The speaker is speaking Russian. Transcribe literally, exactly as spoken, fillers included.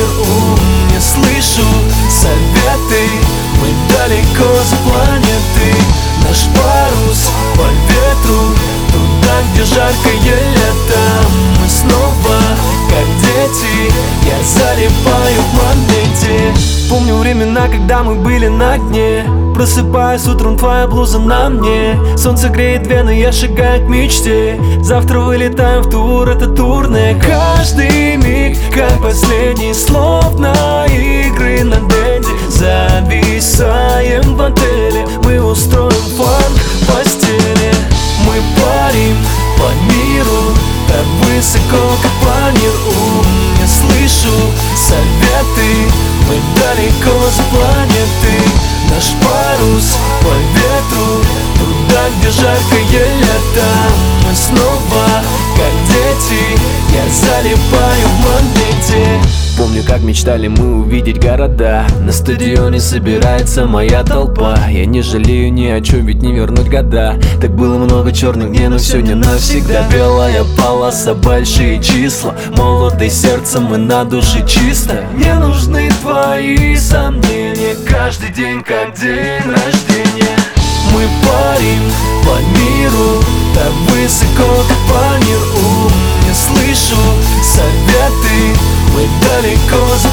ум. Не слышу советы, мы далеко за планеты. Наш парус по ветру туда, где жаркое лето. Мы снова как дети, я залипаю в моменте. Помню времена, когда мы были на дне. Просыпаюсь утром, твоя блуза на мне. Солнце греет вены, я шагаю к мечте. Завтра вылетаем в тур, это турне. Каждый миг, как последний, словно игры на денде. Зависаем в отеле, мы устроим фан в постели. Мы парим по миру, так высоко, как планир ум. Не слышу советы, мы далеко за планеты. Наш парус по ветру туда, где жаркое лето. Мы снова как дети, я залипаю в моменте. Помню, как мечтали мы увидеть города. На стадионе собирается моя толпа. Я не жалею ни о чем, ведь не вернуть года. Так было много черных дней, но все не навсегда. Белая полоса, большие числа. Молоды сердцем и на душе чисто. Не нужны твои сомнения. Каждый день как день рождения. Мы парим по миру, так высоко, как планир ум. Не слышу советы, мы далеко за